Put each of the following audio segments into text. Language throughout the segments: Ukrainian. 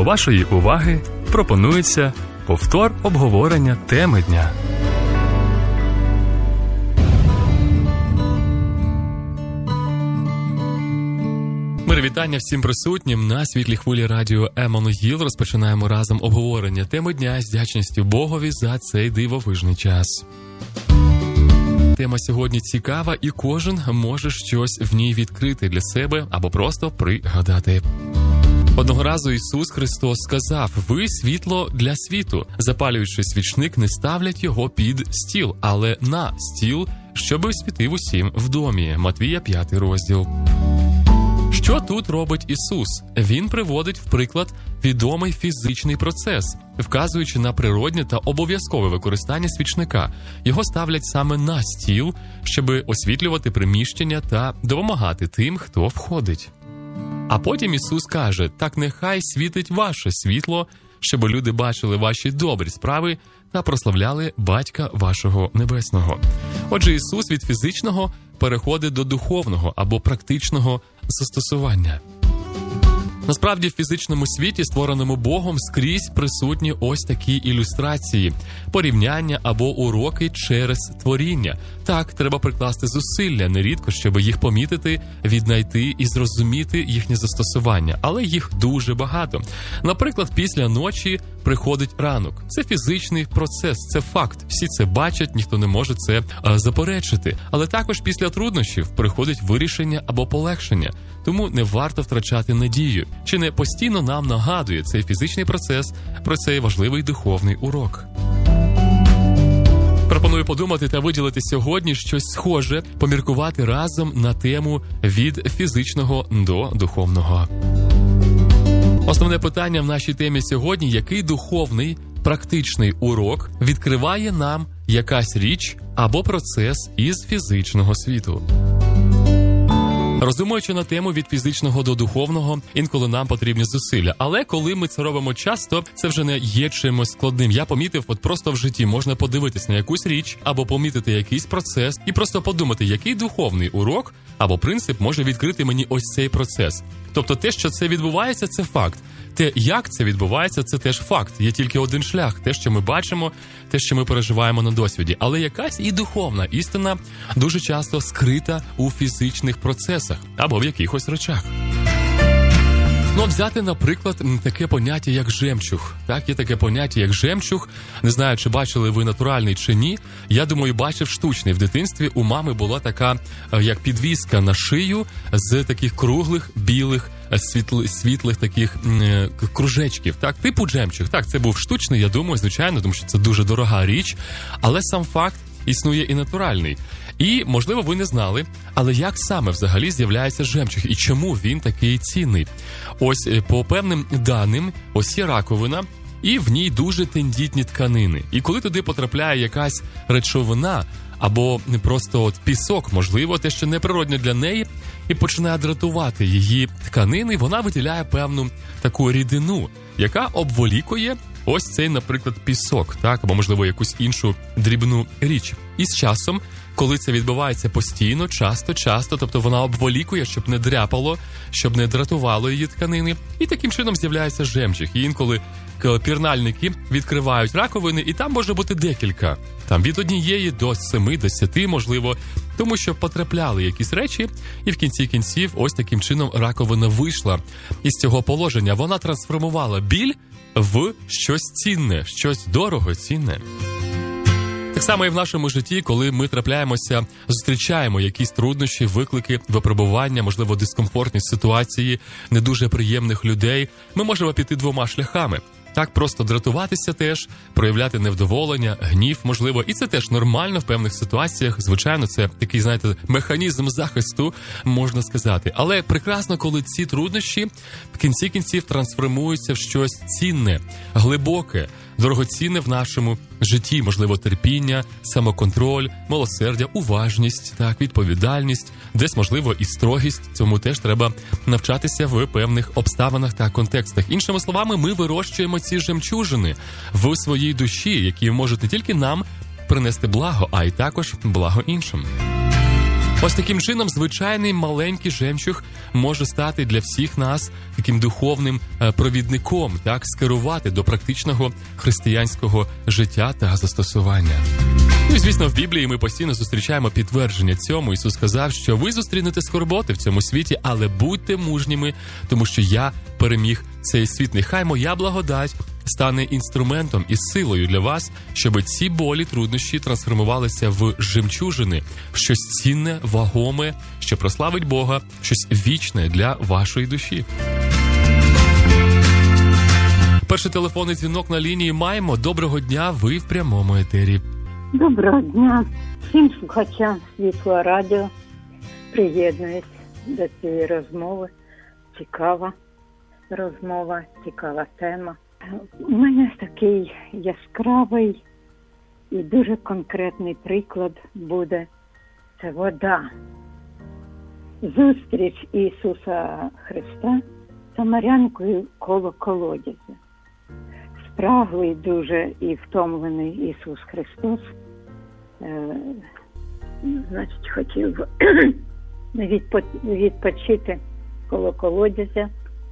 До вашої уваги пропонується повтор обговорення теми дня. Мир вітання всім присутнім на світлій хвилі радіо Еммануїл. Розпочинаємо разом обговорення теми дня з вдячністю Богові за цей дивовижний час. Тема сьогодні цікава, і кожен може щось в ній відкрити для себе або просто пригадати. Одного разу Ісус Христос сказав: «Ви світло для світу. Запалюючи свічник, не ставлять його під стіл, але на стіл, щоби світив усім в домі». Матвія 5 розділ. Що тут робить Ісус? Він приводить в приклад відомий фізичний процес, вказуючи на природне та обов'язкове використання свічника. Його ставлять саме на стіл, щоби освітлювати приміщення та допомагати тим, хто входить. А потім Ісус каже: «Так нехай світить ваше світло, щоб люди бачили ваші добрі справи та прославляли Батька вашого Небесного». Отже, Ісус від фізичного переходить до духовного або практичного застосування. Насправді, в фізичному світі, створеному Богом, скрізь присутні ось такі ілюстрації, порівняння або уроки через творіння. Так, треба прикласти зусилля нерідко, щоб їх помітити, віднайти і зрозуміти їхнє застосування. Але їх дуже багато. Наприклад, після ночі приходить ранок. Це фізичний процес, це факт. Всі це бачать, ніхто не може це заперечити. Але також після труднощів приходить вирішення або полегшення. Тому не варто втрачати надію. Чи не постійно нам нагадує цей фізичний процес про цей важливий духовний урок? Пропоную подумати та виділити сьогодні щось схоже, поміркувати разом на тему від фізичного до духовного. Основне питання в нашій темі сьогодні: який духовний, практичний урок відкриває нам якась річ або процес із фізичного світу? Роздумуючи на тему від фізичного до духовного, інколи нам потрібні зусилля. Але коли ми це робимо часто, це вже не є чимось складним. Я помітив, от просто в житті можна подивитись на якусь річ або помітити якийсь процес і просто подумати, який духовний урок або принцип може відкрити мені ось цей процес. Тобто те, що це відбувається, це факт. Те, як це відбувається, це теж факт. Є тільки один шлях. Те, що ми бачимо, те, що ми переживаємо на досвіді. Але якась і духовна істина дуже часто скрита у фізичних процесах або в якихось речах. Ну, взяти, наприклад, таке поняття, як жемчуг. Так, є таке поняття, як жемчуг. Не знаю, чи бачили ви натуральний чи ні. Я думаю, бачив штучний. В дитинстві у мами була така, як підвіска на шию з таких круглих, білих, світлих таких кружечків. Так, типу жемчуг. Так, це був штучний, я думаю, звичайно, тому що це дуже дорога річ. Але сам факт існує і натуральний. І, можливо, ви не знали, але як саме взагалі з'являється жемчуг і чому він такий цінний? Ось по певним даним, ось є раковина, і в ній дуже тендітні тканини. І коли туди потрапляє якась речовина або просто от пісок, можливо, те, що неприродне для неї, і починає дратувати її тканини, вона виділяє певну таку рідину, яка обволікує ось цей, наприклад, пісок, так, або, можливо, якусь іншу дрібну річ. І з часом, коли це відбувається постійно, часто, тобто вона обволікує, щоб не дряпало, щоб не дратувало її тканини, і таким чином з'являється жемчуг. І інколи пірнальники відкривають раковини, і там може бути декілька. Там від 1 до 7, до 10, можливо, тому що потрапляли якісь речі, і в кінці кінців ось таким чином раковина вийшла із цього положення. Вона трансформувала біль в щось цінне, щось дорого, цінне. Так само і в нашому житті, коли ми трапляємося, зустрічаємо якісь труднощі, виклики, випробування, можливо, дискомфортні ситуації, не дуже приємних людей, ми можемо піти 2 шляхами. Так, просто дратуватися теж, проявляти невдоволення, гнів, можливо, і це теж нормально в певних ситуаціях. Звичайно, це такий, знаєте, механізм захисту, можна сказати. Але прекрасно, коли ці труднощі в кінці кінців трансформуються в щось цінне, глибоке, дорогоцінне в нашому житті, можливо, терпіння, самоконтроль, милосердя, уважність, так, відповідальність, десь, можливо, і строгість. Цьому теж треба навчатися в певних обставинах та контекстах. Іншими словами, ми вирощуємо ці жемчужини в своїй душі, які можуть не тільки нам принести благо, а й також благо іншим. Ось таким чином звичайний маленький жемчуг може стати для всіх нас таким духовним провідником, так, скерувати до практичного християнського життя та застосування. Ну і, звісно, в Біблії ми постійно зустрічаємо підтвердження цьому. Ісус сказав, що ви зустрінете скорботи в цьому світі, але будьте мужніми, тому що я переміг цей світ. Нехай моя благодать стане інструментом і силою для вас, щоб ці болі, труднощі трансформувалися в жемчужини, в щось цінне, вагоме, що прославить Бога, щось вічне для вашої душі. Перший телефонний дзвінок на лінії маємо. Доброго дня, ви в прямому етері. Доброго дня всім слухачам Світлого радіо. Приєднуюсь до цієї розмови. Цікава розмова, цікава тема. У мене такий яскравий і дуже конкретний приклад буде. Це вода. Зустріч Ісуса Христа з самарянкою коло колодязя. Спраглий дуже і втомлений Ісус Христос, значить, хотів відпочити коло колодязя.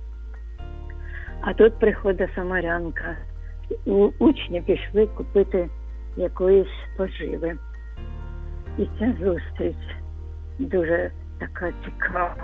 А тут приходить самарянка. Учні пішли купити якоїсь поживи. І ця зустріч дуже така цікава.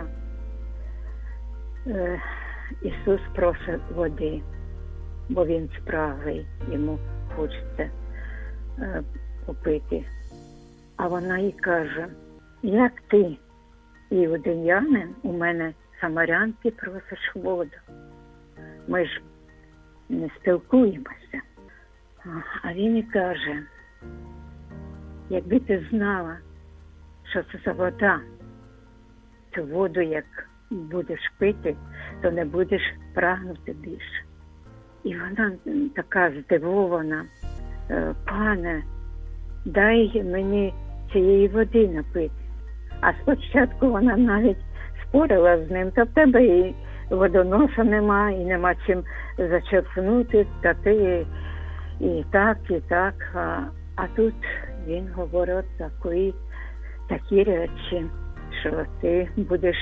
Ісус просить води, бо він спраглий, йому хочеться попити. А вона їй каже: як ти, іудеянин, у мене самарянки просиш воду? Ми ж не спілкуємося. А він і каже: якби ти знала, що це за вода, цю воду, як будеш пити, то не будеш прагнути більше. І вона така здивована: пане, дай мені цієї води напити. А спочатку вона навіть спорила з ним: та в тебе і водоноса нема, і нема чим зачерпнути, та ти і так. А тут він говорить такі речі, що ти будеш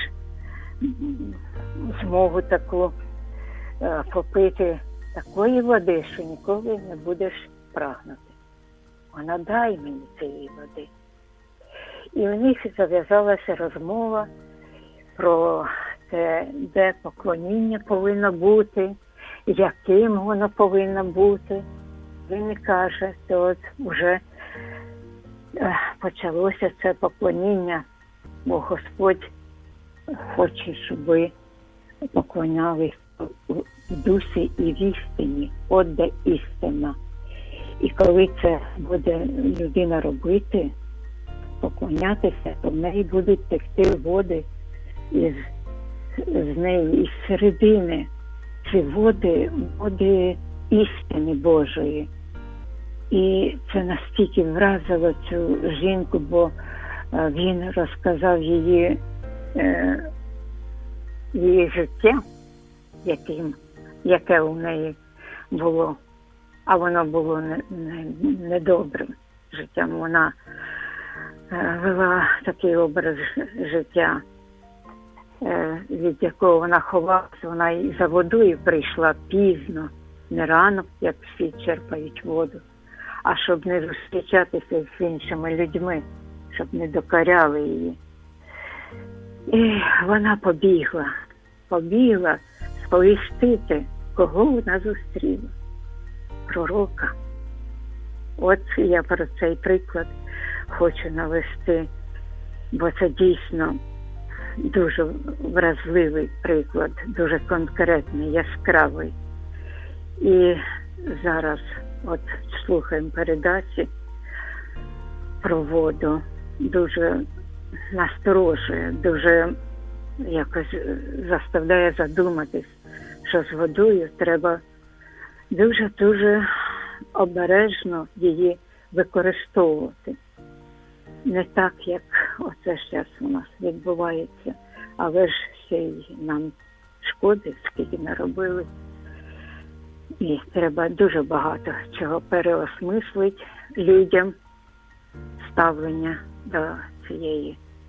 змогу таку попити такої води, що ніколи не будеш прагнути. Вона: дай мені цієї води. І у них зав'язалася розмова про те, де поклоніння повинно бути, яким воно повинно бути. Він каже, що от вже почалося це поклоніння, бо Господь хоче, щоб ви поклонялись в дусі і в істині. От де істина. І коли це буде людина робити, поклонятися, то в неї будуть текти води з неї, із середини. Ці води істини Божої. І це настільки вразило цю жінку, бо він розказав її життя, яке у неї було. А воно було недобрим життям. Вона вела такий образ життя, від якого вона ховалася. Вона і за водою прийшла пізно, не рано, як всі черпають воду, а щоб не зустрічатися з іншими людьми, щоб не докоряли її. І вона побігла сповістити, кого вона зустріла. Пророка. От я про цей приклад хочу навести, бо це дійсно дуже вразливий приклад, дуже конкретний, яскравий. І зараз от слухаємо передачі про воду, дуже насторожує, дуже якось заставляє задуматись, що з водою треба дуже обережно її використовувати. Не так, як оце зараз у нас відбувається, але ж ще й нам шкоди, скільки наробили. І треба дуже багато чого переосмислити людям, ставлення до цієї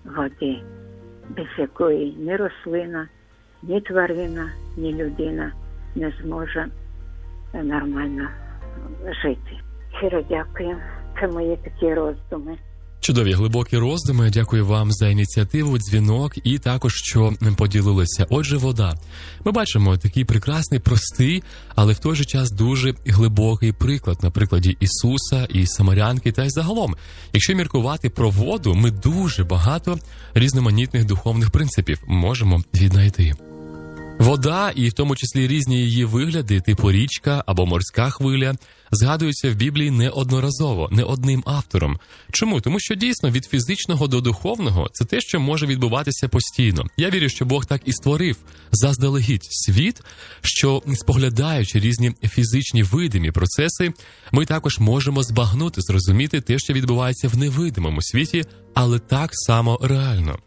води, без якої ні рослина, ні тварина, ні людина не зможе нормально жити. Щиро дякую. Це мої такі роздуми. Чудові, глибокі роздуми. Дякую вам за ініціативу, дзвінок і також, що поділилися. Отже, вода. Ми бачимо такий прекрасний, простий, але в той же час дуже глибокий приклад на прикладі Ісуса і Самарянки та й загалом. Якщо міркувати про воду, ми дуже багато різноманітних духовних принципів можемо віднайти. Вода, і в тому числі різні її вигляди, типу річка або морська хвиля, згадуються в Біблії неодноразово, не одним автором. Чому? Тому що дійсно від фізичного до духовного – це те, що може відбуватися постійно. Я вірю, що Бог так і створив заздалегідь світ, що, споглядаючи різні фізичні видимі процеси, ми також можемо збагнути, зрозуміти те, що відбувається в невидимому світі, але так само реально.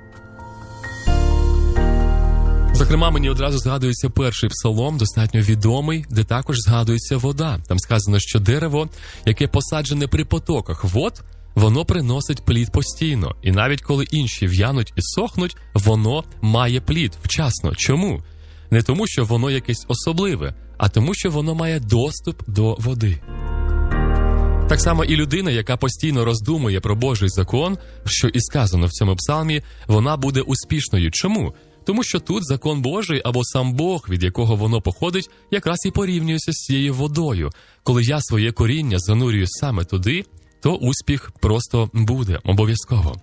Зокрема, мені одразу згадується перший псалом, достатньо відомий, де також згадується вода. Там сказано, що дерево, яке посаджене при потоках вод, воно приносить плід постійно. І навіть коли інші в'януть і сохнуть, воно має плід вчасно. Чому? Не тому, що воно якесь особливе, а тому, що воно має доступ до води. Так само і людина, яка постійно роздумує про Божий закон, що і сказано в цьому псалмі, вона буде успішною. Чому? Тому що тут закон Божий або сам Бог, від якого воно походить, якраз і порівнюється з цією водою. Коли я своє коріння занурюю саме туди, то успіх просто буде, обов'язково.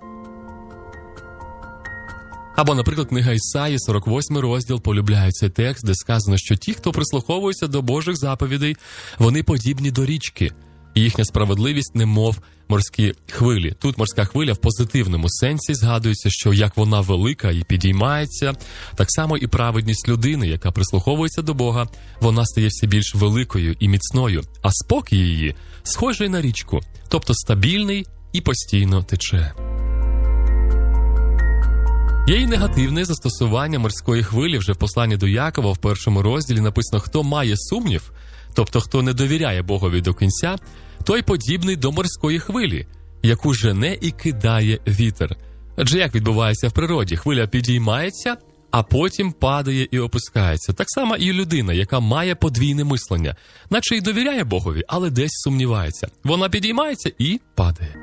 Або, наприклад, книга Ісаї, 48 розділ, полюбляє цей текст, де сказано, що ті, хто прислуховується до Божих заповідей, вони подібні до річки. І їхня справедливість немов морські хвилі. Тут морська хвиля в позитивному сенсі згадується, що як вона велика і підіймається, так само і праведність людини, яка прислуховується до Бога, вона стає все більш великою і міцною, а спокій її схожий на річку, тобто стабільний і постійно тече. Є і негативне застосування морської хвилі. Вже в посланні до Якова в 1 розділі написано: «Хто має сумнів, тобто хто не довіряє Богові до кінця, той подібний до морської хвилі, яку жене і кидає вітер». Адже як відбувається в природі? Хвиля підіймається, а потім падає і опускається. Так само і людина, яка має подвійне мислення, наче й довіряє Богові, але десь сумнівається. Вона підіймається і падає.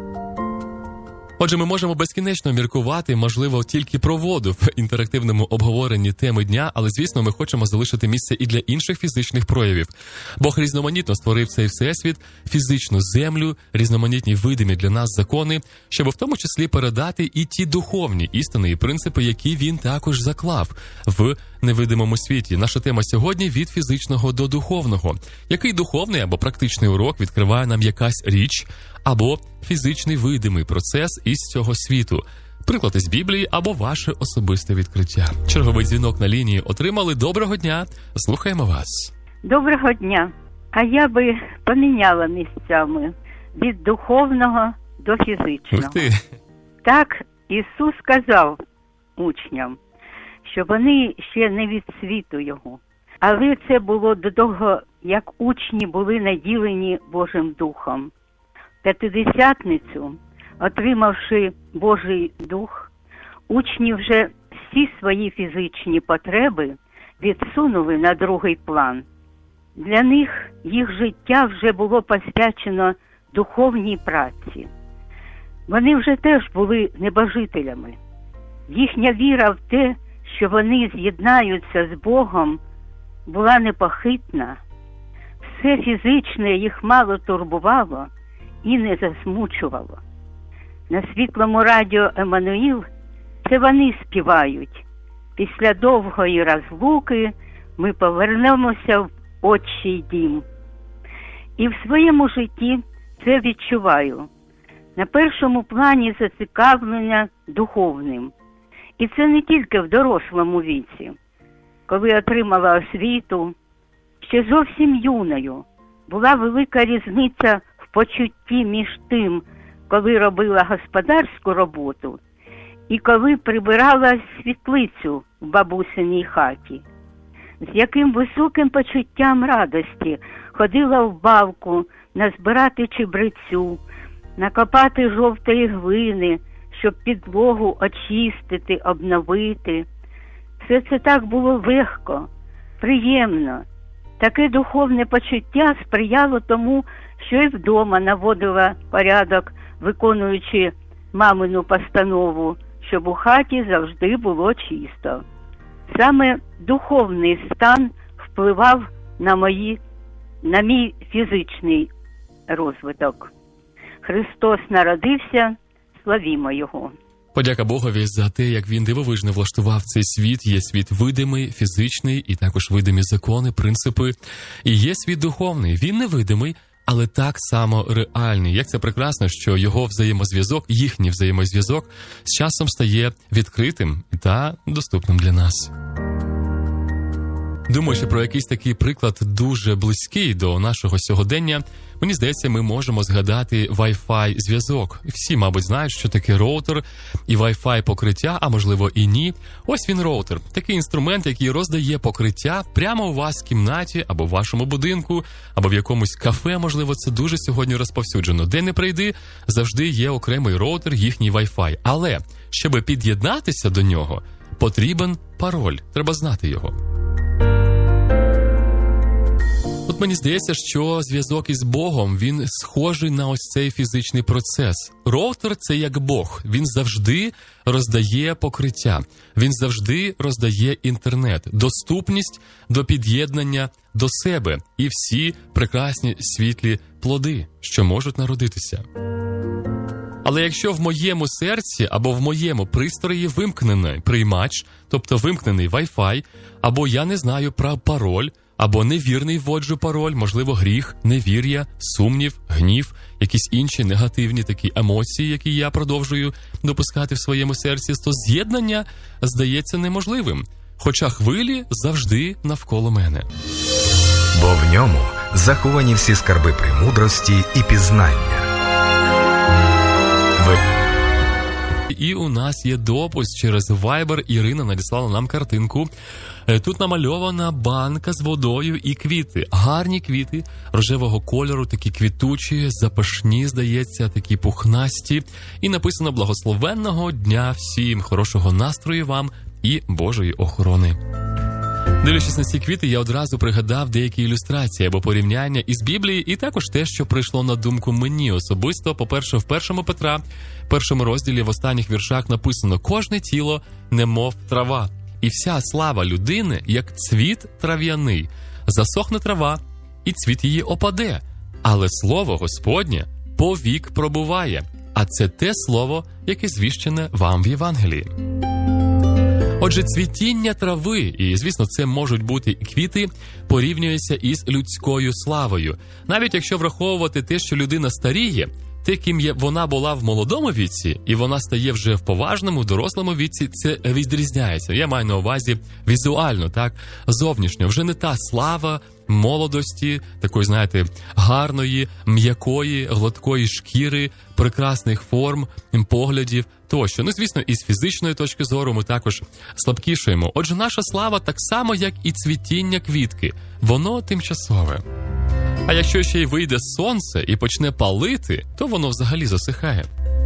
Отже, ми можемо безкінечно міркувати, можливо, тільки про воду в інтерактивному обговоренні теми дня, але, звісно, ми хочемо залишити місце і для інших фізичних проявів. Бог різноманітно створив цей всесвіт, фізичну землю, різноманітні видимі для нас закони, щоб в тому числі передати і ті духовні істини і принципи, які він також заклав в невидимому світі. Наша тема сьогодні – від фізичного до духовного. Який духовний або практичний урок відкриває нам якась річ або фізичний видимий процес із цього світу? Приклад із Біблії або ваше особисте відкриття. Черговий дзвінок на лінії отримали. Доброго дня, слухаємо вас. Доброго дня. А я би поміняла місцями від духовного до фізичного. Ух ти. Так Ісус сказав учням, що вони ще не від світу Його. Але це було до того, як учні були наділені Божим Духом. П'ятидесятницю, отримавши Божий Дух, учні вже всі свої фізичні потреби відсунули на другий план. Для них їх життя вже було посвячено духовній праці. Вони вже теж були небожителями. Їхня віра в те, що вони з'єднаються з Богом, була непохитна. Все фізичне їх мало турбувало і не засмучувало. На світлому радіо «Еммануїл» це вони співають: «Після довгої розлуки ми повернемося в Отчий дім». І в своєму житті це відчуваю. На першому плані зацікавлення духовним. І це не тільки в дорослому віці. Коли отримала освіту, ще зовсім юною, була велика різниця в почутті між тим, коли робила господарську роботу і коли прибирала світлицю в бабусиній хаті. З яким високим почуттям радості ходила в балку назбирати чебрецю, накопати жовтої глини, щоб підлогу очистити, обновити. Все це так було легко, приємно. Таке духовне почуття сприяло тому, що і вдома наводила порядок, виконуючи мамину постанову, щоб у хаті завжди було чисто. Саме духовний стан впливав на мій фізичний розвиток. Христос народився, славімо Його. Подяка Богові за те, як Він дивовижно влаштував цей світ. Є світ видимий, фізичний, і також видимі закони, принципи. І є світ духовний. Він невидимий, але так само реальний. Як це прекрасно, що його взаємозв'язок, їхній взаємозв'язок з часом стає відкритим та доступним для нас. Думаю, що про якийсь такий приклад дуже близький до нашого сьогодення, мені здається, ми можемо згадати Wi-Fi зв'язок. Всі, мабуть, знають, що таке роутер і Wi-Fi покриття, а можливо і ні. Ось він роутер. Такий інструмент, який роздає покриття прямо у вас в кімнаті, або в вашому будинку, або в якомусь кафе, можливо, це дуже сьогодні розповсюджено. Де не прийди, завжди є окремий роутер, їхній Wi-Fi. Але, щоб під'єднатися до нього, потрібен пароль. Треба знати його. От мені здається, що зв'язок із Богом, він схожий на ось цей фізичний процес. Роутер – це як Бог. Він завжди роздає покриття. Він завжди роздає інтернет. Доступність до під'єднання до себе. І всі прекрасні світлі плоди, що можуть народитися. Але якщо в моєму серці або в моєму пристрої вимкнений приймач, тобто вимкнений Wi-Fi, або я не знаю про пароль, або невірний вводжу пароль, можливо, гріх, невір'я, сумнів, гнів, якісь інші негативні такі емоції, які я продовжую допускати в своєму серці, то з'єднання здається неможливим. Хоча хвилі завжди навколо мене. Бо в ньому заховані всі скарби премудрості і пізнання. І у нас є допис через Viber. Ірина надіслала нам картинку. Тут намальована банка з водою і квіти. Гарні квіти рожевого кольору, такі квітучі, запашні, здається, такі пухнасті. І написано «Благословенного дня всім, хорошого настрою вам і Божої охорони». Дивлячись на ці квіти, я одразу пригадав деякі ілюстрації або порівняння із Біблії, і також те, що прийшло на думку мені особисто. По-перше, в 1 Петра, першому розділі, в останніх віршах написано «Кожне тіло, немов трава, і вся слава людини, як цвіт трав'яний. Засохне трава, і цвіт її опаде, але слово Господнє повік пробуває, а це те слово, яке звіщене вам в Євангелії». Отже, цвітіння трави, і, звісно, це можуть бути і квіти, порівнюється із людською славою. Навіть якщо враховувати те, що людина старіє, те, ким вона була в молодому віці, і вона стає вже в поважному, дорослому віці, це відрізняється. Я маю на увазі візуально, так, зовнішньо. Вже не та слава молодості, такої, знаєте, гарної, м'якої, гладкої шкіри, прекрасних форм, поглядів тощо. Ну, звісно, із фізичної точки зору ми також слабкішаємо. Отже, наша слава так само, як і цвітіння квітки. Воно тимчасове. А якщо ще й вийде сонце і почне палити, то воно взагалі засихає.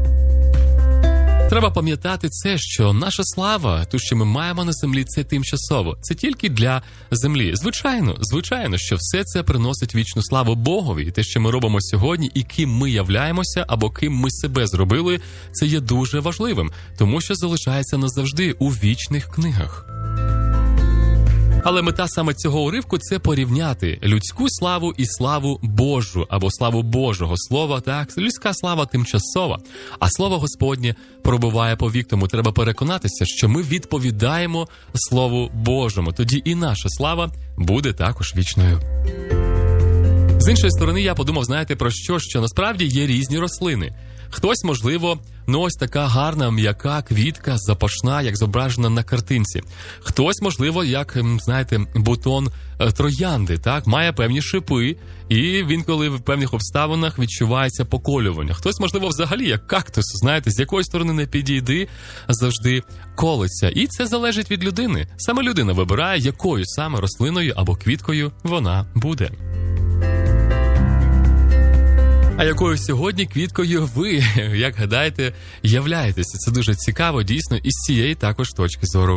Треба пам'ятати це, що наша слава, те, що ми маємо на землі, це тимчасово. Це тільки для землі. Звичайно, що все це приносить вічну славу Богові. І те, що ми робимо сьогодні, і ким ми являємося, або ким ми себе зробили, це є дуже важливим, тому що залишається назавжди у вічних книгах. Але мета саме цього уривку – це порівняти людську славу і славу Божу, або славу Божого слова. Так, людська слава тимчасова, а слово Господнє пробуває повік. Тому треба переконатися, що ми відповідаємо Слову Божому. Тоді і наша слава буде також вічною. З іншої сторони, я подумав, знаєте, про що? Що насправді є різні рослини. Хтось, можливо, ось така гарна, м'яка квітка, запашна, як зображена на картинці. Хтось, можливо, як, знаєте, бутон троянди, так, має певні шипи, і він, коли в певних обставинах, відчувається поколювання. Хтось, можливо, взагалі, як кактус, знаєте, з якої сторони не підійди, завжди колиться. І це залежить від людини. Саме людина вибирає, якою саме рослиною або квіткою вона буде. А якою сьогодні квіткою ви, як гадаєте, являєтеся? Це дуже цікаво, дійсно, і з цієї також точки зору.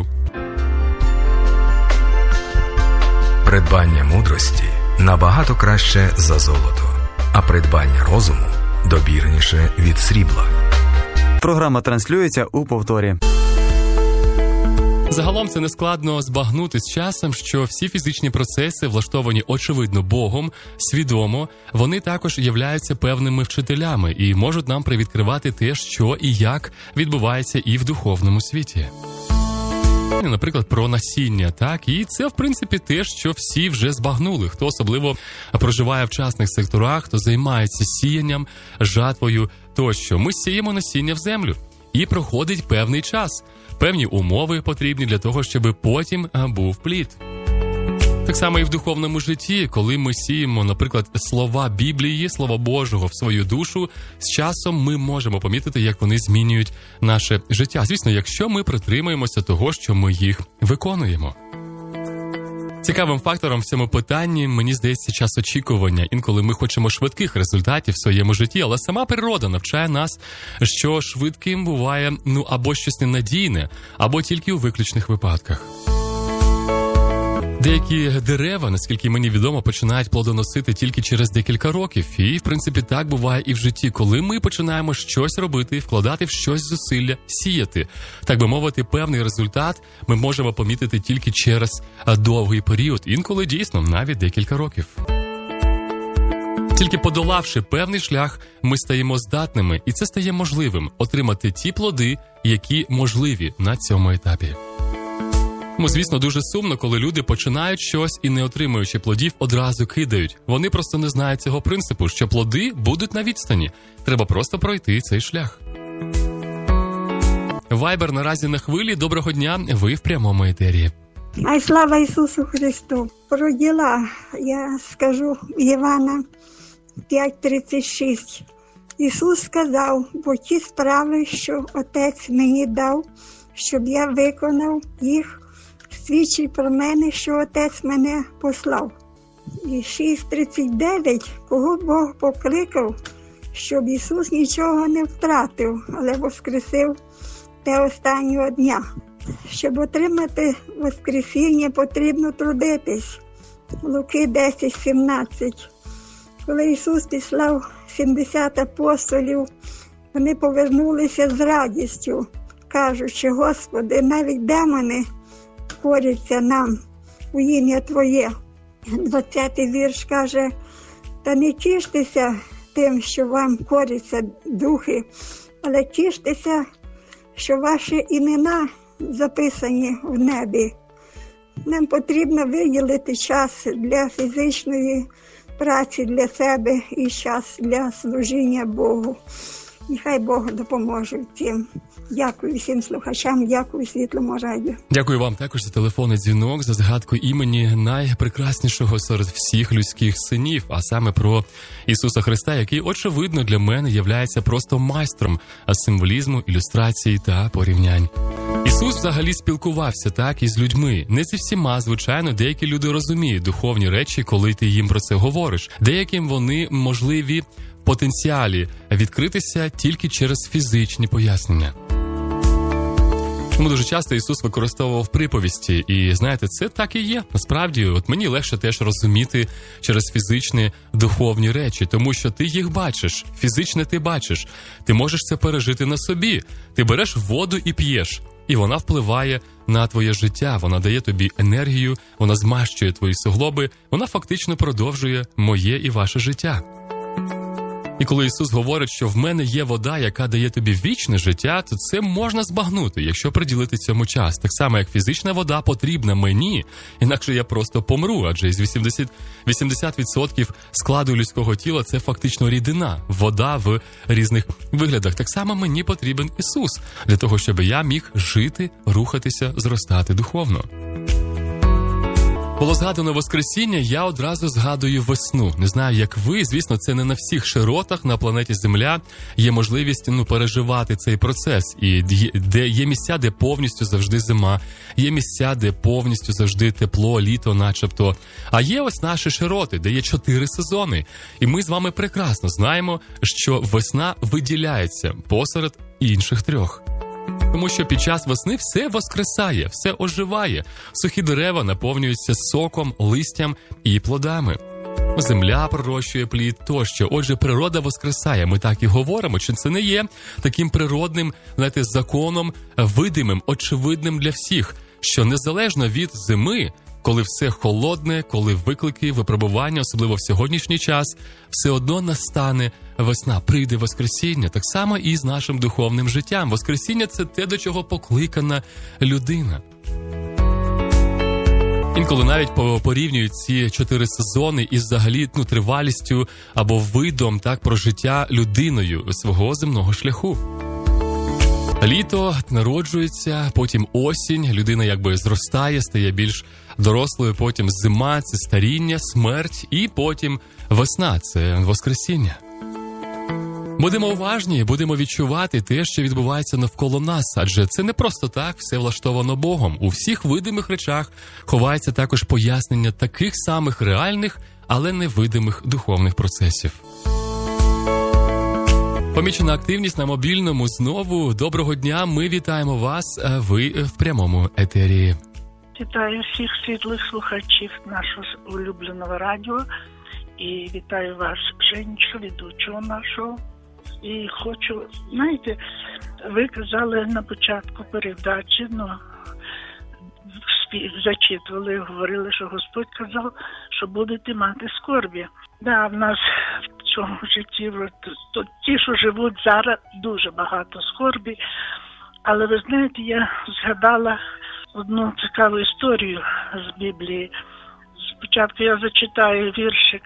Придбання мудрості набагато краще за золото, а придбання розуму добірніше від срібла. Програма транслюється у повторі. Загалом це нескладно збагнути з часом, що всі фізичні процеси, влаштовані очевидно Богом, свідомо, вони також являються певними вчителями і можуть нам привідкривати те, що і як відбувається і в духовному світі. Наприклад, про насіння, так? І це, в принципі, те, що всі вже збагнули. Хто особливо проживає в частних секторах, хто займається сіянням, жатвою тощо. Ми сіємо насіння в землю. І проходить певний час. Певні умови потрібні для того, щоб потім був плід. Так само і в духовному житті, коли ми сіємо, наприклад, слова Біблії, Слова Божого в свою душу, з часом ми можемо помітити, як вони змінюють наше життя. Звісно, якщо ми притримуємося того, що ми їх виконуємо. Цікавим фактором в цьому питанні, мені здається, час очікування. Інколи ми хочемо швидких результатів в своєму житті, але сама природа навчає нас, що швидким буває, або щось ненадійне, або тільки у виключних випадках. Деякі дерева, наскільки мені відомо, починають плодоносити тільки через декілька років. І, в принципі, так буває і в житті, коли ми починаємо щось робити, вкладати в щось зусилля, сіяти. Так би мовити, певний результат ми можемо помітити тільки через довгий період, інколи дійсно навіть декілька років. Тільки подолавши певний шлях, ми стаємо здатними, і це стає можливим отримати ті плоди, які можливі на цьому етапі. Звісно, дуже сумно, коли люди починають щось і, не отримуючи плодів, одразу кидають. Вони просто не знають цього принципу, що плоди будуть на відстані. Треба просто пройти цей шлях. Вайбер наразі на хвилі. Доброго дня, ви в прямому етері. Ай, слава Ісусу Христу! Про діла я скажу Івана 5:36. Ісус сказав, бо ті справи, що Отець мені дав, щоб я виконав їх, свідчить про мене, що Отець мене послав. І 6:39, кого Бог покликав, щоб Ісус нічого не втратив, але воскресив те останнього дня. Щоб отримати воскресіння, потрібно трудитись. Луки 10:17. Коли Ісус післав 70 апостолів, вони повернулися з радістю, кажучи, Господи, навіть демони коряться нам у ім'я Твоє. 20-й вірш каже, та не тіштеся тим, що вам коряться духи, але тіштеся, що ваші імена записані в небі. Нам потрібно виділити час для фізичної праці для себе і час для служіння Богу. Нехай Бог допоможе всім. Дякую всім слухачам, дякую Світлому радіо. Дякую вам також за телефонний дзвінок, за згадку імені найпрекраснішого серед всіх людських синів, а саме про Ісуса Христа, який, очевидно, для мене являється просто майстром символізму, ілюстрації та порівнянь. Ісус взагалі спілкувався так із людьми. Не зі всіма, звичайно, деякі люди розуміють духовні речі, коли ти їм про це говориш. Деяким вони можливі в потенціалі відкритися тільки через фізичні пояснення. Тому дуже часто Ісус використовував приповісті, і, знаєте, це так і є. Насправді, от мені легше теж розуміти через фізичні духовні речі, тому що ти їх бачиш, фізичне ти бачиш, ти можеш це пережити на собі, ти береш воду і п'єш, і вона впливає на твоє життя, вона дає тобі енергію, вона змащує твої суглоби, вона фактично продовжує моє і ваше життя. І коли Ісус говорить, що в мене є вода, яка дає тобі вічне життя, то це можна збагнути, якщо приділити цьому час. Так само, як фізична вода потрібна мені, інакше я просто помру, адже із 80% складу людського тіла – це фактично рідина, вода в різних виглядах. Так само мені потрібен Ісус, для того, щоб я міг жити, рухатися, зростати духовно. Було згадано Воскресіння, я одразу згадую весну. Не знаю, як ви, звісно, це не на всіх широтах на планеті Земля є можливість переживати цей процес. І де є місця, де повністю завжди зима, є місця, де повністю завжди тепло, літо начебто. А є ось наші широти, де є 4 сезони. І ми з вами прекрасно знаємо, що весна виділяється посеред інших 3. Тому що під час весни все воскресає, все оживає. Сухі дерева наповнюються соком, листям і плодами. Земля пророщує плід тощо. Отже, природа воскресає. Ми так і говоримо, чи це не є таким природним, знаєте, законом, видимим, очевидним для всіх, що незалежно від зими, коли все холодне, коли виклики, випробування, особливо в сьогоднішній час, все одно настане весна, прийде Воскресіння. Так само і з нашим духовним життям. Воскресіння – це те, до чого покликана людина. Інколи навіть порівнюють ці 4 сезони із взагалі тривалістю або видом прожиття людиною свого земного шляху. Літо народжується, потім осінь, людина якби зростає, стає більш дорослою, потім зима – це старіння, смерть, і потім весна – це Воскресіння. Будемо уважні, будемо відчувати те, що відбувається навколо нас, адже це не просто так все влаштовано Богом. У всіх видимих речах ховається також пояснення таких самих реальних, але невидимих духовних процесів. Помічена активність на мобільному знову. Доброго дня, ми вітаємо вас, ви в прямому етері. Вітаю всіх світлих слухачів нашого улюбленого радіо і вітаю вас, Женечко, ведучого нашого. І хочу, знаєте, ви казали на початку передачі, зачитували, говорили, що Господь казав, що будете мати скорбі. Да, в нас в цьому житті, ті, що живуть зараз, дуже багато скорбі. Але ви знаєте, я згадала одну цікаву історію з Біблії. Спочатку я зачитаю віршик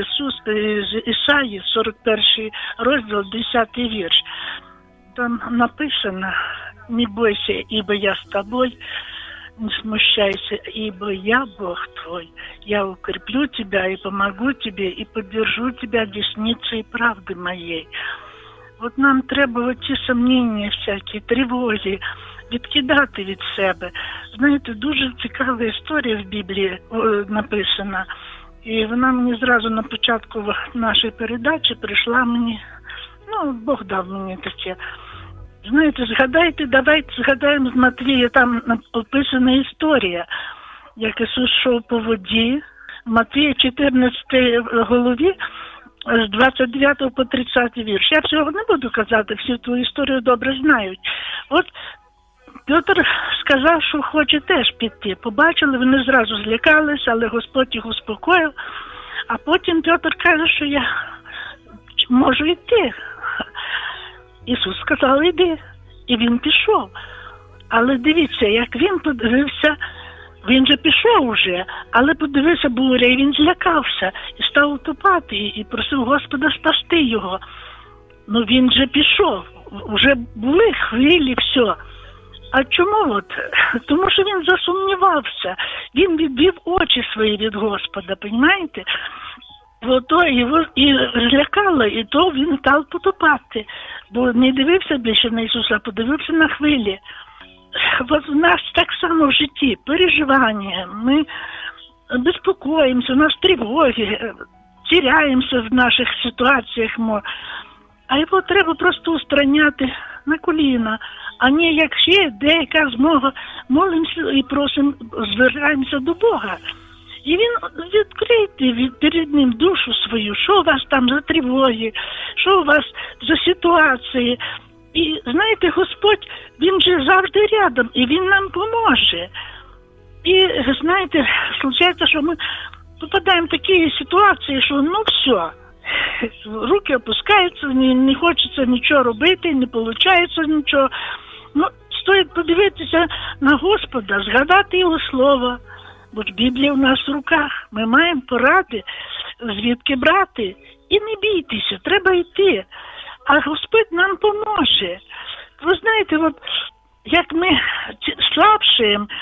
з Ісаї, 41 розділ, 10 вірш. Там написано: «Не бойся, ибо я с тобой, не смущайся, ибо я Бог твой. Я укреплю тебя и помогу тебе, и поддержу тебя десницей правды моей». От нам треба ті сумніння всякі, тривоги відкидати від себе. Знаєте, дуже цікава історія в Біблії написана. І вона мені зразу на початку нашої передачі прийшла мені, Бог дав мені таке. Знаєте, давайте згадаємо з Матвія, там описана історія, як Ісус йшов по воді. В Матвія 14 голові, з 29 по 30 вірш. Я всього не буду казати, всю твою історію добре знають. От Петр сказав, що хоче теж піти. Побачили, вони зразу злякалися, але Господь їх успокоїв. А потім Петр каже, що я можу йти. Ісус сказав: іди. І він пішов. Але дивіться, як він подивився, він же пішов уже, але подивився буря, і він злякався, і став утопати, і просив Господа спасти його. Він же пішов, вже були хвилі, все. А чому? Тому що він засумнівався, він відвів очі свої від Господа, розумієте? То його і злякало, і то він став потопати, бо не дивився більше на Ісуса, а подивився на хвилі. У нас так само в житті, переживання, ми безпокоїмося, у нас тривоги, теряємося в наших ситуаціях. А його треба просто устраняти на коліна, а не як ще деяка змога, молимося і просимо, звертаємося до Бога. І він відкрийте перед ним душу свою, що у вас там за тривоги, що у вас за ситуації. І знаєте, Господь, він же завжди рядом, і він нам поможе. І знаєте, случається, що ми попадаємо в такі ситуації, що все, руки опускаються, не хочеться нічого робити, не виходить нічого. Стоїть подивитися на Господа, згадати Його Слово, бо ж Біблія в нас в руках, ми маємо поради, звідки брати. І не бійтеся, треба йти. А Господь нам поможе. Ви знаєте, як ми слабшаємо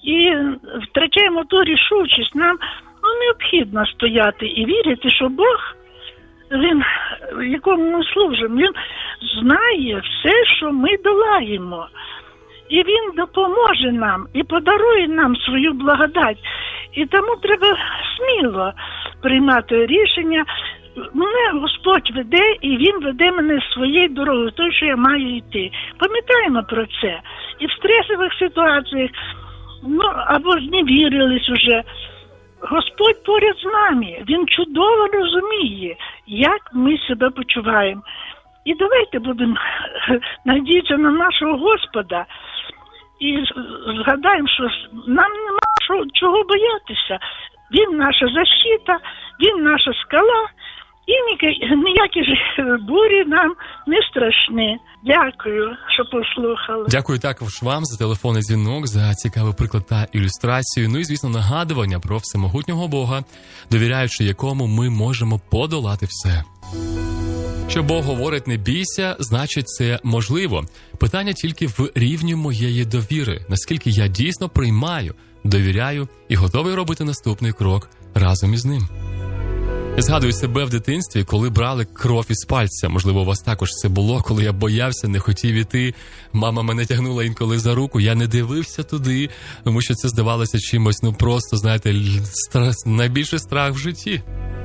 і втрачаємо ту рішучість. Нам необхідно стояти і вірити, що Бог, Він, якому ми служимо, Він знає все, що ми долаємо. І Він допоможе нам, і подарує нам свою благодать. І тому треба сміло приймати рішення. Мене Господь веде, і Він веде мене своєю дорогою, той, що я маю йти. Пам'ятаємо про це. І в стресових ситуаціях, або ж не вірились уже. Господь поряд з нами. Він чудово розуміє, як ми себе почуваємо. І давайте будемо надіятися на нашого Господа. І згадаємо, що нам нема чого боятися. Він наша защита, Він наша скала. І ніякі ж бурі нам не страшні. Дякую, що послухали. Дякую також вам за телефонний дзвінок, за цікавий приклад та ілюстрацію. Ну і, звісно, нагадування про всемогутнього Бога, довіряючи якому ми можемо подолати все. Що Бог говорить «не бійся», значить це можливо. Питання тільки в рівні моєї довіри. Наскільки я дійсно приймаю, довіряю і готовий робити наступний крок разом із ним. Я згадую себе в дитинстві, коли брали кров із пальця. Можливо, у вас також це було, коли я боявся, не хотів іти. Мама мене тягнула інколи за руку, я не дивився туди, тому що це здавалося чимось, просто, знаєте, найбільший страх в житті.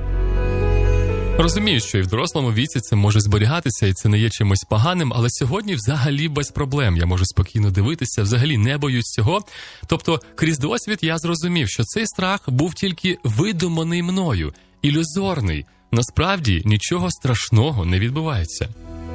Розумію, що і в дорослому віці це може зберігатися, і це не є чимось поганим, але сьогодні взагалі без проблем. Я можу спокійно дивитися, взагалі не боюсь цього. Тобто, крізь досвід я зрозумів, що цей страх був тільки видуманий мною, ілюзорний. Насправді нічого страшного не відбувається.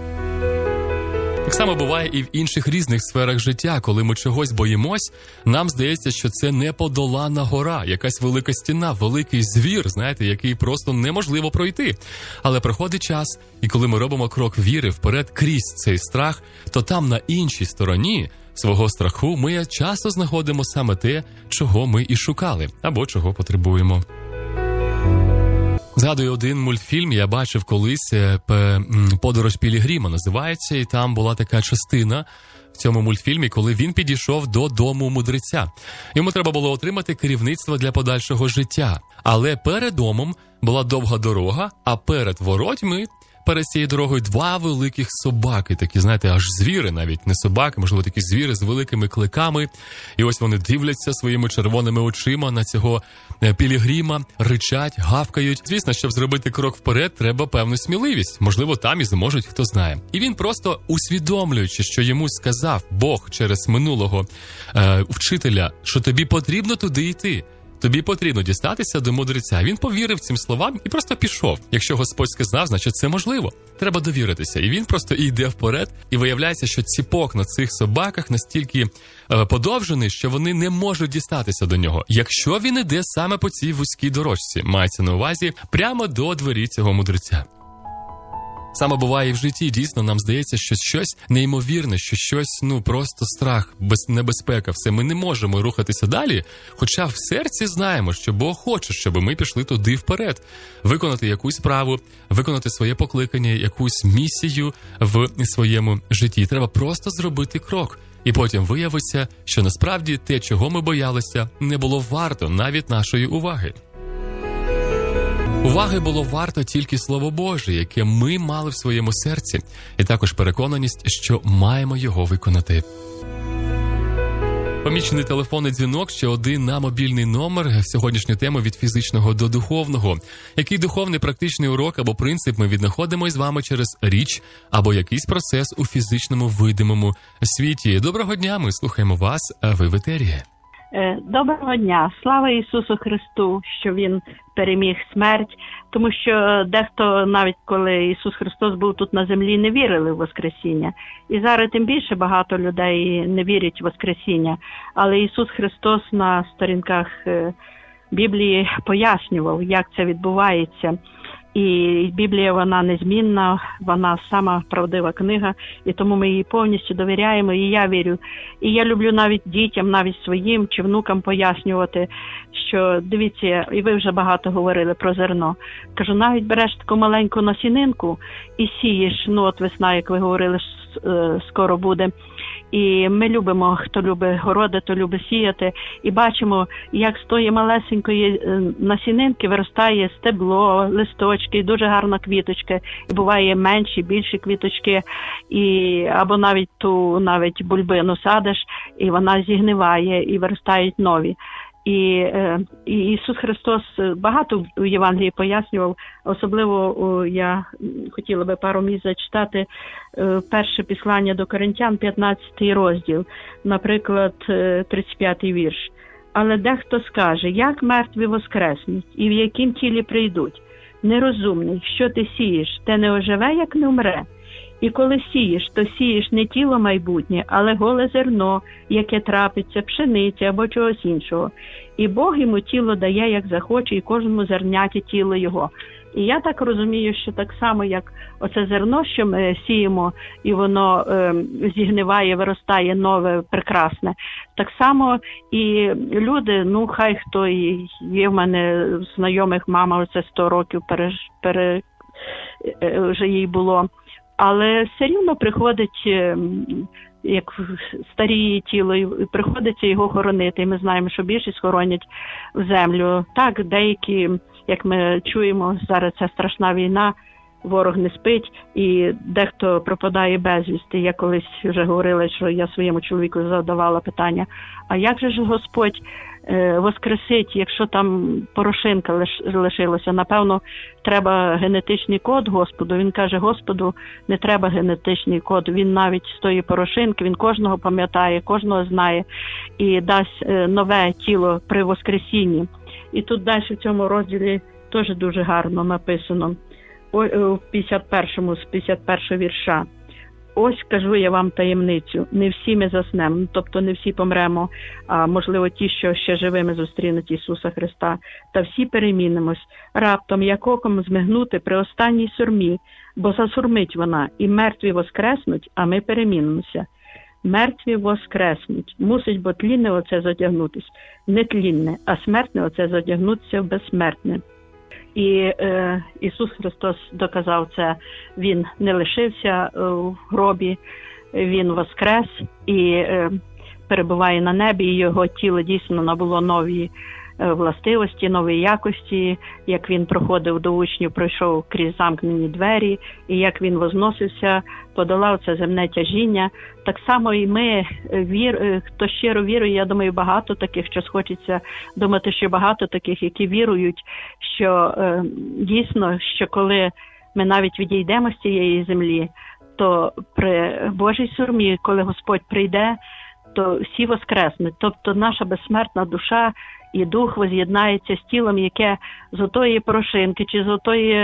Так само буває і в інших різних сферах життя. Коли ми чогось боїмось, нам здається, що це неподолана гора, якась велика стіна, великий звір, знаєте, який просто неможливо пройти. Але проходить час, і коли ми робимо крок віри вперед крізь цей страх, то там на іншій стороні свого страху ми часто знаходимо саме те, чого ми і шукали, або чого потребуємо. Згадую один мультфільм, я бачив колись, «Подорож Пілігрима» називається, і там була така частина в цьому мультфільмі, коли він підійшов до дому мудреця. Йому треба було отримати керівництво для подальшого життя. Але перед домом була довга дорога, а перед воротьми, перед цією дорогою, два великих собаки, такі, знаєте, аж звіри навіть, не собаки, можливо, такі звіри з великими кликами. І ось вони дивляться своїми червоними очима на цього Пілігрима, ричать, гавкають. Звісно, щоб зробити крок вперед, треба певну сміливість. Можливо, там і зможуть, хто знає. І він просто, усвідомлюючи, що йому сказав Бог через минулого вчителя, що тобі потрібно туди йти, тобі потрібно дістатися до мудреця. Він повірив цим словам і просто пішов. Якщо Господь сказав, значить це можливо. Треба довіритися. І він просто йде вперед, і виявляється, що ціпок на цих собаках настільки подовжений, що вони не можуть дістатися до нього. Якщо він іде саме по цій вузькій дорожці, мається на увазі, прямо до двері цього мудреця. Саме буває і в житті, дійсно, нам здається, що щось неймовірне, що щось, просто страх, небезпека, все, ми не можемо рухатися далі, хоча в серці знаємо, що Бог хоче, щоб ми пішли туди вперед, виконати якусь справу, виконати своє покликання, якусь місію в своєму житті. Треба просто зробити крок. І потім виявиться, що насправді те, чого ми боялися, не було варто навіть нашої уваги. Уваги було варто тільки Слово Боже, яке ми мали в своєму серці, і також переконаність, що маємо його виконати. Помічений телефонний дзвінок, ще один на мобільний номер. Сьогоднішню тему від фізичного до духовного. Який духовний практичний урок або принцип ми віднаходимо із вами через річ або якийсь процес у фізичному видимому світі. Доброго дня, ми слухаємо вас, а ви в етері. Доброго дня. Слава Ісусу Христу, що Він переміг смерть, тому що дехто, навіть коли Ісус Христос був тут на землі, не вірили в Воскресіння. І зараз тим більше багато людей не вірять в Воскресіння. Але Ісус Христос на сторінках Біблії пояснював, як це відбувається. І Біблія, вона незмінна, вона сама правдива книга, і тому ми їй повністю довіряємо, і я вірю. І я люблю навіть дітям, навіть своїм чи внукам пояснювати, що, дивіться, і ви вже багато говорили про зерно. Кажу, навіть береш таку маленьку насінинку і сієш, от весна, як ви говорили, скоро буде, І ми любимо, хто любить городи, то любить сіяти. І бачимо, як з тої малесенької насінинки виростає стебло, листочки, дуже гарна квіточка. І буває менші, більші квіточки. Або навіть бульбину садиш, і вона зігниває, і виростають нові. І Ісус Христос багато в Євангелії пояснював, особливо я хотіла би пару місць зачитати перше післання до Коринтян, 15 розділ, наприклад, 35 вірш. «Але дехто скаже, як мертві воскреснуть, і в яким тілі прийдуть? Нерозумний, що ти сієш, те не оживе, як не вмре. І коли сієш, то сієш не тіло майбутнє, але голе зерно, яке трапиться, пшениця або чогось іншого. І Бог йому тіло дає, як захоче, і кожному зерняті тіло його». І я так розумію, що так само, як оце зерно, що ми сіємо, і воно зігниває, виростає нове, прекрасне, так само і люди, хай хто і є в мене знайомих, мама оце 100 років вже їй було, але все рівно приходить, як старіє тіло, і приходиться його хоронити. І ми знаємо, що більшість хоронять в землю. Так, деякі, як ми чуємо, зараз ця страшна війна, ворог не спить, і дехто пропадає безвісти. Я колись вже говорила, що я своєму чоловіку задавала питання, а як же ж Господь воскресить, якщо там порошинка лишилася? Напевно, треба генетичний код Господу. Він каже, Господу не треба генетичний код. Він навіть з тої порошинки, він кожного пам'ятає, кожного знає і дасть нове тіло при воскресінні. І тут далі в цьому розділі теж дуже гарно написано, у 51-му, з 51-го вірша. «Ось кажу я вам таємницю, не всі ми заснемо», тобто не всі помремо, а можливо ті, що ще живими зустрінуть Ісуса Христа, «та всі перемінимось, раптом, як оком змигнути при останній сурмі, бо засурмить вона, і мертві воскреснуть, а ми перемінимося». Мертві воскреснуть, мусить бо тлінне оце задягнутись, не тлінне, а смертне оце задягнутися в безсмертне. І Ісус Христос доказав це, Він не лишився в гробі, Він воскрес і перебуває на небі, і Його тіло дійсно набуло нові властивості, нові якості, як Він проходив до учнів, пройшов крізь замкнені двері, і як Він возносився, подолав це земне тяжіння. Так само і ми, хто щиро вірує, я думаю, багато таких, що хочеться думати, що багато таких, які вірують, що дійсно, що коли ми навіть відійдемо з цієї землі, то при Божій сурмі, коли Господь прийде, то всі воскреснуть. Тобто наша безсмертна душа і дух воз'єднається з тілом, яке з отої порошинки чи з отої,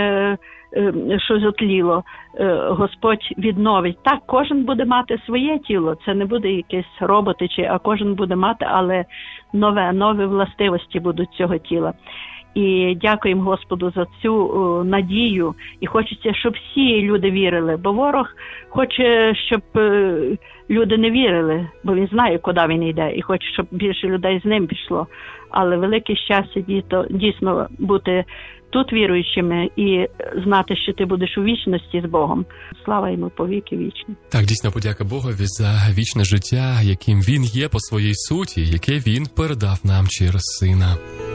що зотліло, Господь відновить. Так, кожен буде мати своє тіло, це не буде якесь роботи, а кожен буде мати, але нові властивості будуть цього тіла. І дякуємо Господу за цю надію. І хочеться, щоб всі люди вірили, бо ворог хоче, щоб люди не вірили, бо він знає, куди він йде, і хоче, щоб більше людей з ним пішло. Але велике щастя дійсно бути тут віруючими і знати, що ти будеш у вічності з Богом. Слава йому по віки вічні. Так, дійсно, подяка Богові за вічне життя, яким він є по своїй суті, яке він передав нам через Сина.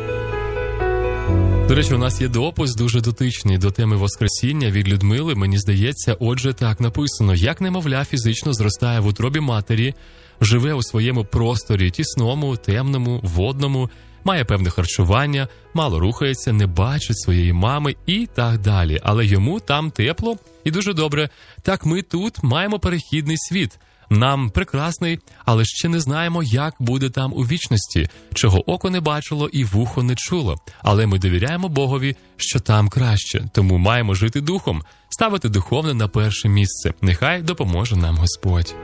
До речі, у нас є допис дуже дотичний до теми Воскресіння від Людмили. Мені здається, отже, так написано. Як немовля фізично зростає в утробі матері, живе у своєму просторі тісному, темному, водному, має певне харчування, мало рухається, не бачить своєї мами і так далі. Але йому там тепло і дуже добре. Так ми тут маємо перехідний світ. Нам прекрасний, але ще не знаємо, як буде там у вічності, чого око не бачило і вухо не чуло. Але ми довіряємо Богові, що там краще, тому маємо жити духом, ставити духовне на перше місце. Нехай допоможе нам Господь.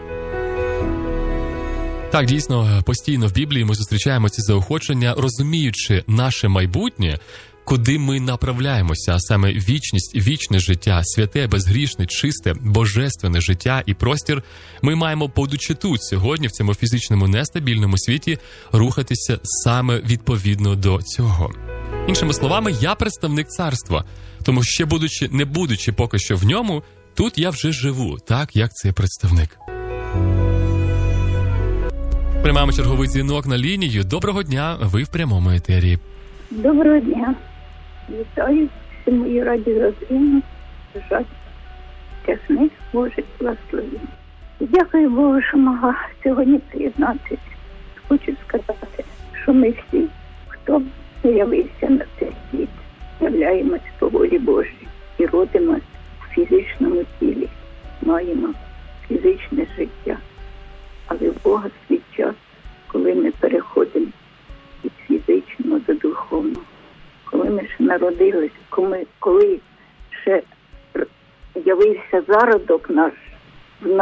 Так, дійсно, постійно в Біблії ми зустрічаємо ці заохочення, розуміючи наше майбутнє, куди ми направляємося, а саме вічність, вічне життя, святе, безгрішне, чисте, божественне життя і простір, ми маємо, будучи тут сьогодні, в цьому фізичному нестабільному світі, рухатися саме відповідно до цього. Іншими словами, я представник царства, тому ще не будучи поки що в ньому, тут я вже живу, так, як цей представник. Приймаємо черговий дзвінок на лінію. Доброго дня, ви в прямому етері. Доброго дня. Вітаю всю мою радіорозину. Бажаю тясних Божих благословень. Дякую Богу, що могла сьогодні приєднатися. Хочу сказати, що ми всі, хто з'явився на цей світ, являємось по волі Божій і родимось у фізичному тілі, маємо фізичне життя. Але в Бога свій час, коли ми переходимо від фізичного до духовного, коли ми ще народились, коли ще явився зародок наш в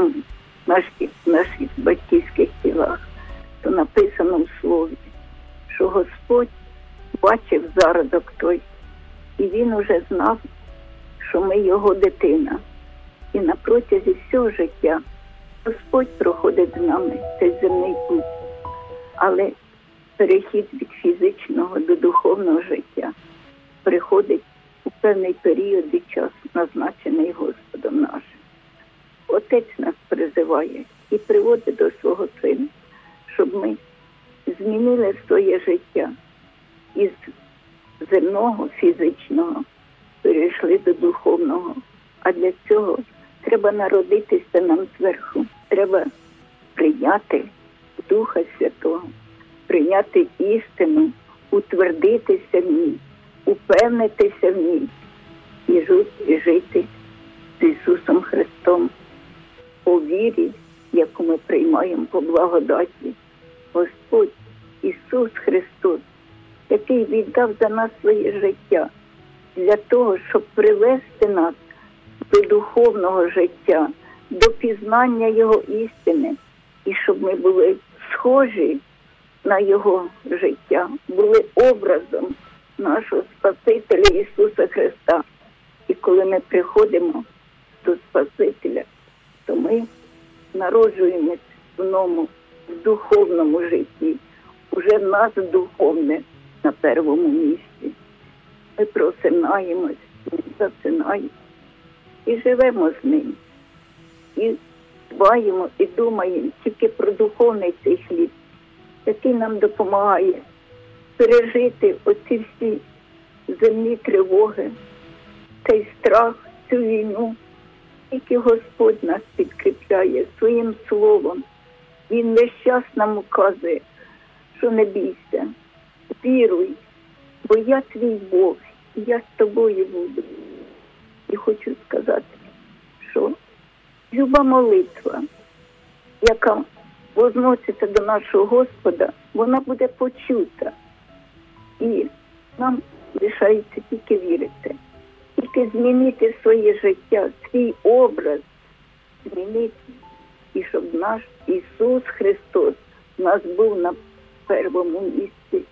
наших батьківських тілах, то написано в Слові, що Господь бачив зародок той, і Він уже знав, що ми Його дитина. І на протязі всього життя Господь проходить з нами цей земний путь. Але перехід від фізичного до духовного життя приходить у певний період і час, назначений Господом нашим. Отець нас призиває і приводить до свого Сина, щоб ми змінили своє життя із земного, фізичного, перейшли до духовного. А для цього треба народитися нам зверху. Треба прийняти Духа Святого, прийняти істину, утвердитися в ній, упевнитися в ній і жити з Ісусом Христом у вірі, яку ми приймаємо по благодаті. Господь Ісус Христос, який віддав за нас своє життя для того, щоб привести нас до духовного життя, до пізнання Його істини, і щоб ми були схожі на Його життя, були образом нашого Спасителя Ісуса Христа. І коли ми приходимо до Спасителя, то ми народжуємось в духовному житті. Уже в нас духовне на першому місці. Ми просинаємось, ми засинаємо і живемо з ним. І дбаємо, і думаємо тільки про духовний цей хліб, який нам допомагає пережити оці всі земні тривоги, цей страх, цю війну. Тільки Господь нас підкріпляє своїм словом. Він весь час нам указує, що не бійся, віруй, бо я твій Бог, і я з тобою буду. І хочу сказати, що люба молитва, яка возноситься до нашого Господа, вона буде почута. І нам лишається тільки вірити, тільки змінити своє життя, свій образ змінити. І щоб наш Ісус Христос у нас був на першому місці.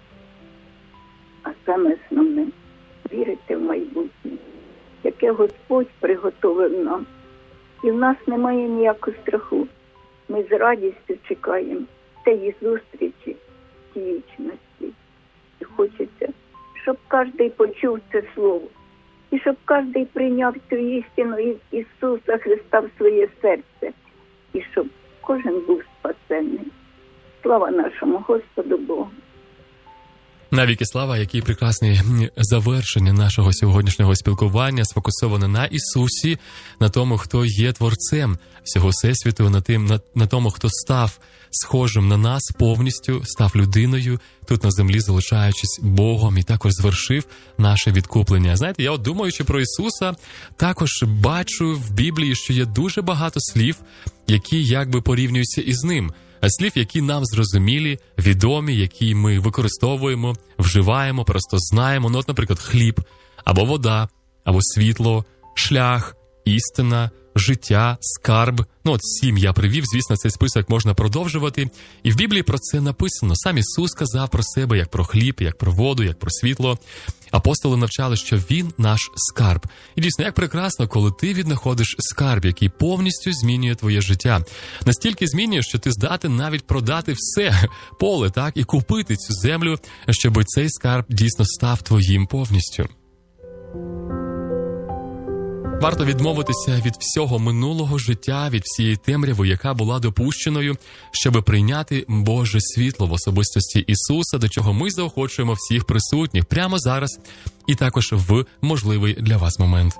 А саме основне – вірити в майбутнє, яке Господь приготовив нам. І в нас немає ніякого страху. Ми з радістю чекаємо цієї зустрічі, тієї вічності. І хочеться, щоб кожен почув це слово. І щоб кожен прийняв цю істину із Ісуса Христа в своє серце. І щоб кожен був спасенний. Слава нашому Господу Богу. Навіки слава, які прекрасні завершення нашого сьогоднішнього спілкування, сфокусоване на Ісусі, на тому, хто є Творцем всього Всесвіту, на тому, хто став схожим на нас повністю, став людиною, тут на землі залишаючись Богом, і також звершив наше відкуплення. Знаєте, я думаючи про Ісуса, також бачу в Біблії, що є дуже багато слів, які якби порівнюються із Ним. Слів, які нам зрозумілі, відомі, які ми використовуємо, вживаємо, просто знаємо. Ну, от, наприклад, хліб, або вода, або світло, шлях, істина, життя, скарб. Ну, от 7 я привів, звісно, цей список можна продовжувати. І в Біблії про це написано. Сам Ісус сказав про себе, як про хліб, як про воду, як про світло. Апостоли навчали, що Він наш скарб. І дійсно, як прекрасно, коли ти віднаходиш скарб, який повністю змінює твоє життя. Настільки змінює, що ти здатен навіть продати все поле, так, і купити цю землю, щоб цей скарб дійсно став твоїм повністю. Варто відмовитися від всього минулого життя, від всієї темряви, яка була допущеною, щоб прийняти Боже світло в особистості Ісуса, до чого ми заохочуємо всіх присутніх прямо зараз і також в можливий для вас момент.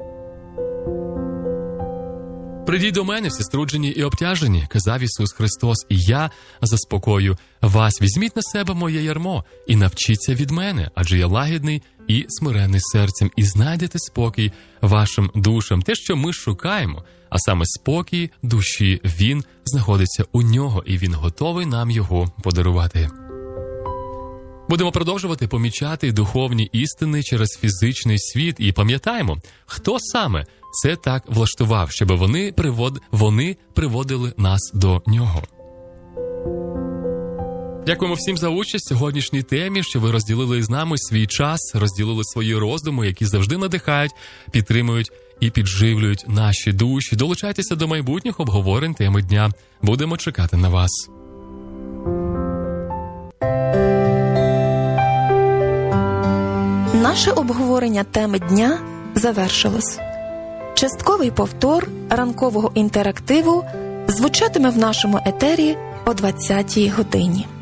«Придіть до мене, всі струджені і обтяжені», – казав Ісус Христос, «і я заспокою вас. Візьміть на себе моє ярмо і навчіться від мене, адже я лагідний і смиренний серцем, і знайдете спокій вашим душам». Те, що ми шукаємо, а саме спокій душі, він знаходиться у нього, і він готовий нам його подарувати. Будемо продовжувати помічати духовні істини через фізичний світ і пам'ятаємо, хто саме це так влаштував, щоб вони приводили нас до нього. Дякуємо всім за участь в сьогоднішній темі, що ви розділили з нами свій час, розділили свої роздуми, які завжди надихають, підтримують і підживлюють наші душі. Долучайтеся до майбутніх обговорень теми дня. Будемо чекати на вас. Наше обговорення теми дня завершилось. Частковий повтор ранкового інтерактиву звучатиме в нашому етері о 20-й годині.